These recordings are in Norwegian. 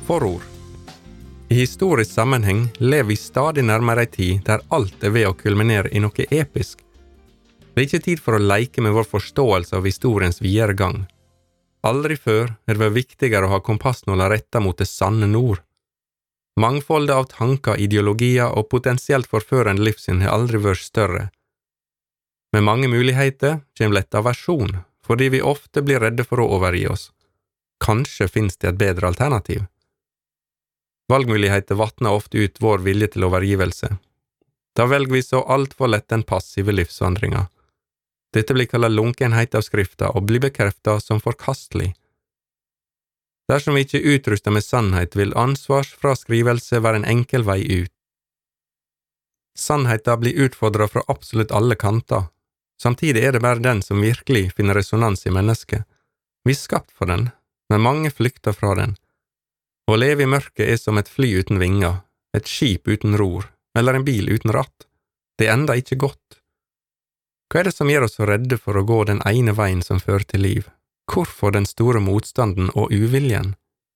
Forord. I historisk sammenheng lever vi stadig nærmere en tid der alt ved å kulminere i noe episk. Det ikke tid for å leke med vår forståelse av historiens videre gang. Aldri før det vært viktigere å ha kompassnåla retta mot det sanne nord. Mangfoldet av tanker, ideologier og potensielt forførende livssyn har aldri vært større. Med mange muligheter kommer lett aversjon, fordi vi ofte blir redde for å overgi oss. Kanskje finnes det et bedre alternativ. Valgmuligheter vatner ofte ut vår vilje til overgivelse. Da velger vi så alt for lett den passive livsvandringa. Dette blir kallet lunkenhet av skrifta og blir bekreftet som forkastelig. Dersom vi ikke utrustet med sannhet, vil ansvarsfraskrivelse være en enkel vei ut. Sannheten blir utfordret fra absolutt alle kanter. Samtidig er det bare den som virkelig finner resonans i mennesket. Vi er skapt for den, men mange flykter fra den. Å leve i mørket er som et fly uten vinger, et skip uten ror, eller en bil uten ratt. Det ender ikke godt. Hva er det som gjør oss så redde for å gå den ene veien som fører til liv? Hvorfor den store motstanden og uviljen?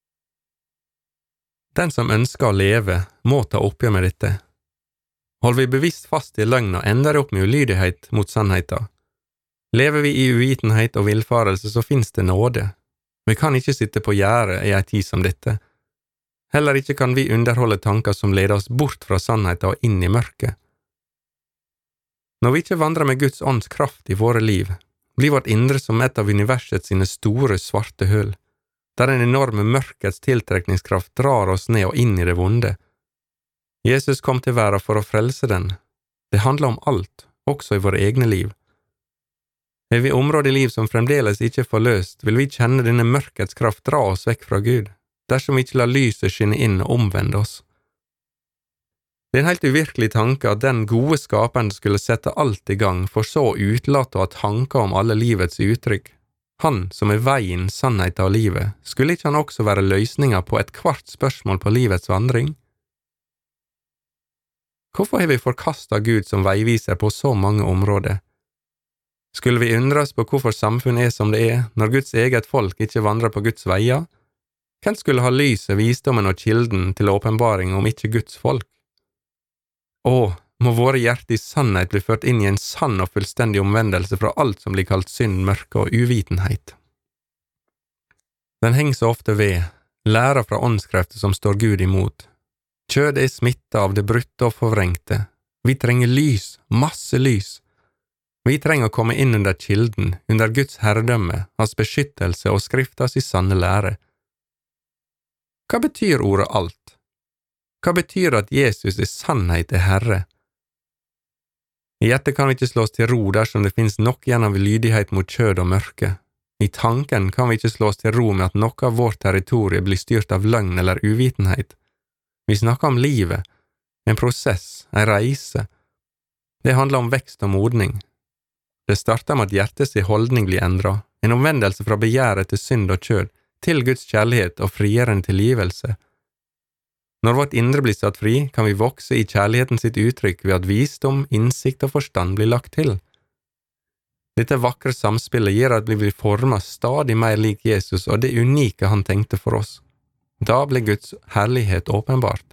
Den som ønsker å leve, må ta oppgjør med dette. Holder vi bevisst fast i løgna, ender det opp med ulydighet mot sannheten. Lever vi i uvitenhet og villfarelse, så finnes det nåde. Vi kan ikke sitte på gjerdet i en tid som dette. Heller ikke kan vi underholde tanker som leder oss bort fra sannheten og inn i mørket. Når vi ikke vandrer med Guds ånds kraft i våre liv, blir vårt indre som et av universets sine store svarte hull, der den enorme mørkets tiltrekningskraft drar oss ned og inn i det vonde. Jesus kom til verden for å frelse den. Det handler om alt, også i våre egne liv. Er vi områder i liv som fremdeles ikke er forløst, vil vi kjenne denne mørkets kraft dra oss vekk fra Gud, dersom vi ikke lar lyset skinne inn og omvende oss. Det er en helt uvirkelig tanke at den gode skaperen skulle sette alt i gang, for så å utelate å ha tanker om alle livets uttrykk. Han som er veien, sannheten og livet, skulle ikke han også være løsninger på et kvart spørsmål på livets vandring? Hvorfor har vi forkastet Gud som veiviser på så mange områder? Skulle vi undres på hvorfor samfunnet er som det er, når Guds eget folk ikke vandrer på Guds veier? Hvem skulle ha lyset, visdommen og kilden til åpenbaring om ikke Guds folk? Må våre hjerter i sannhet bli ført inn i en sann og fullstendig omvendelse fra alt som blir kalt synd, mørke og uvitenhet. Den henger så ofte ved, lærer fra åndskrefter som står Gud imot. Kjød er smittet av det brutte og forvrengte. Vi trenger lys, masse lys. Vi trenger å komme inn under kilden, under Guds herredømme, hans beskyttelse og skriftas i sanne lære. Hva betyr ordet alt? Hva betyr at Jesus i sannhet er Herre? I hjertet kan vi ikke slås til ro dersom det finnes nok igjen av lydighet mot kjød og mørke. I tanken kan vi ikke slås til ro med at noe av vårt territorium blir styrt av løgn eller uvitenhet. Vi snakker om livet, en prosess, en reise. Det handler om vekst og modning. Det starter med at hjertets holdning blir endret, en omvendelse fra begjæret til synd og kjød, til Guds kjærlighet og frigjørende tilgivelse. Når vårt indre blir satt fri, kan vi vokse i kjærligheten sitt uttrykk ved at visdom, innsikt og forstand blir lagt til. Dette vakre samspillet gjør at vi blir formet stadig mer lik Jesus og det unike han tenkte for oss. Da blir Guds herlighet åpenbart.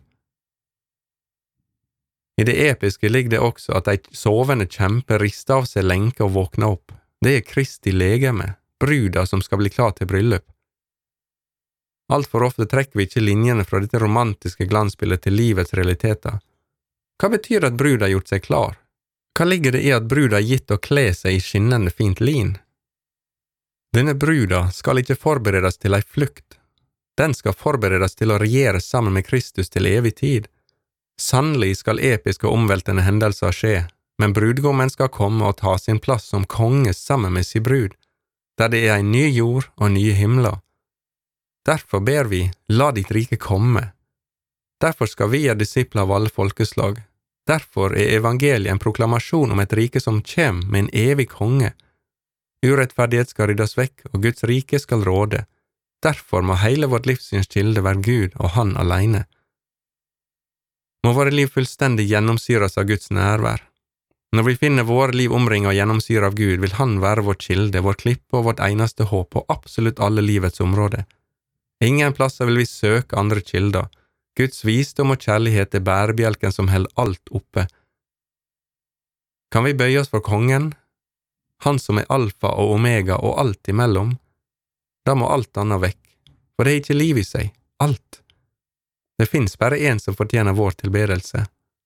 I det episke ligger det også at ei sovende kjempe rister av seg lenke og våkner opp. Det er Kristi legeme, bruda som skal bli klar til bryllup. Alt for ofte trekker vi ikke linjene fra dette romantiske glansbildet til livets realiteter. Hva betyr at bruda har gjort seg klar? Hva ligger det i at bruda har gitt å kle seg i skinnende fint lin? Denne bruda skal ikke forberedes til ei flukt. Den skal forberedes til å regjere sammen med Kristus til evig tid. Sannelig skal episke og omveltende hendelser skje, men brudgommen skal komme og ta sin plass som konge sammen med sin brud, der det er en ny jord og nye himler. Derfor ber vi, la ditt rike komme. Derfor skal vi gjøre disipler av alle folkeslag. Derfor er evangeliet en proklamasjon om et rike som kommer med en evig konge. Urettferdighet skal ryddes vekk, og Guds rike skal råde. Derfor må hele vårt livssynskilde være Gud og Han alene. Må våre liv fullstendig gjennomsyres av Guds nærvær. Når vi finner våre liv omringet og gjennomsyret av Gud, vil Han være vår kilde, vår klippe og vårt eneste håp på absolutt alle livets områder. Ingen plasser vil vi søke andre kilder. Guds visdom og kjærlighet er bærebjelken som holder alt oppe. Kan vi bøye oss for kongen, han som er alfa og omega og alt imellom? Da må alt annet vekk, for det er ikke liv i seg, alt. Det finnes bare en som fortjener vår tilbedelse.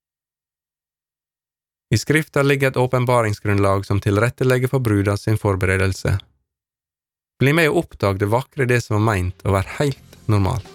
I Skrifta ligger et åpenbaringsgrunnlag som tilrettelegger for bruda sin forberedelse. Bli med og oppdag det vakre det som var meint å være helt normalt.